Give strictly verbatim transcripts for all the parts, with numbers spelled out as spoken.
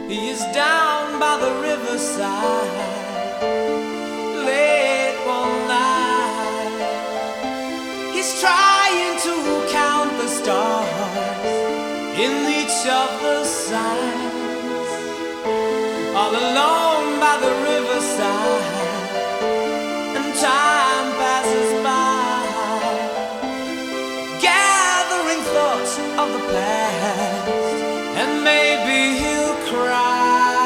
He is down by the riverside, late one night. He's trying to count the stars in each of the signs. All alone by the riverside, and time passes by, gathering thoughts of the past, and maybe he'll cry.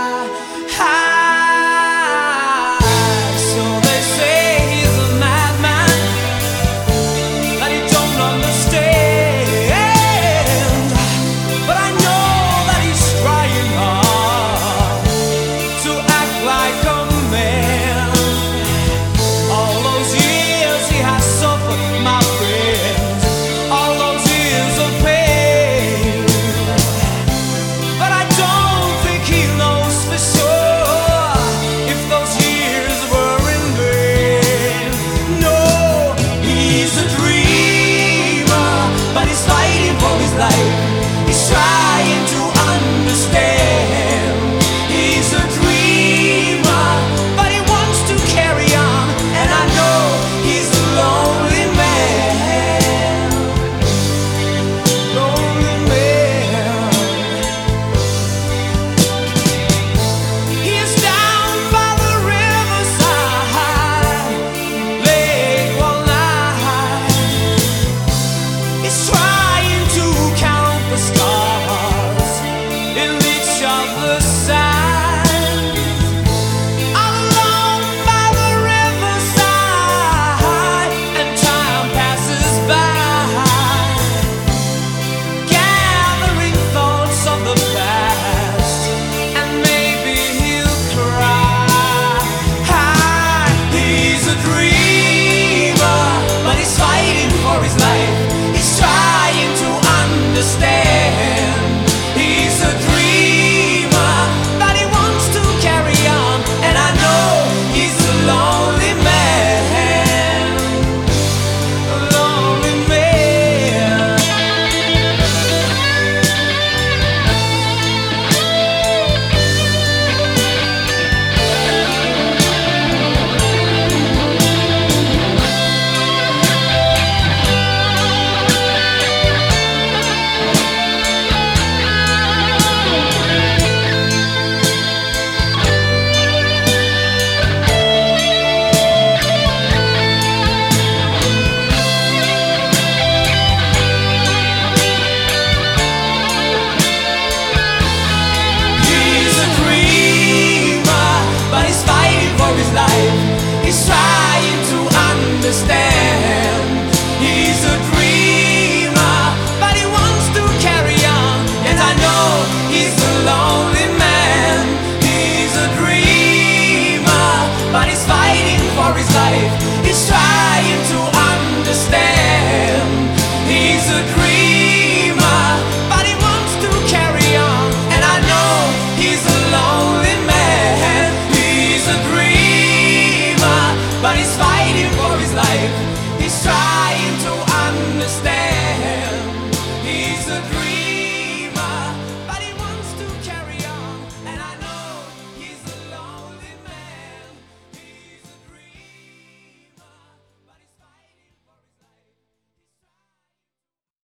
So they say he's a madman, that he don't understand, but I know that he's trying hard to act like a man. All those years he has suffered, my friends, all those years of pain, but I don't think he knows for sure if those years were in vain. No, he's a dreamer, but he's fighting for his life. He's trying to understand. He's a dreamer, but he wants to carry on, and I know he's a lonely man. Lonely man. He is down by the riverside, late one night. He's trying to count the stars in each of the signs. All alone by the riverside, and time passes by, gathering thoughts of the past, and maybe he'll cry. He's a dreamer, but he's fighting for his life. He's trying to understand. He's a dreamer, but he wants to carry on, and I know he's a lonely man. A lonely man. He's a dreamer, but he's fighting for his life. He's trying to understand. He's a dreamer, but he wants to carry on, and I know he's a lonely man. He's a dreamer, but he's fighting for his life. He's trying to understand. He's a dreamer, but he wants to carry on, and I know he's a lonely man. He's a dreamer, but he's fighting for his life. He's trying to understand.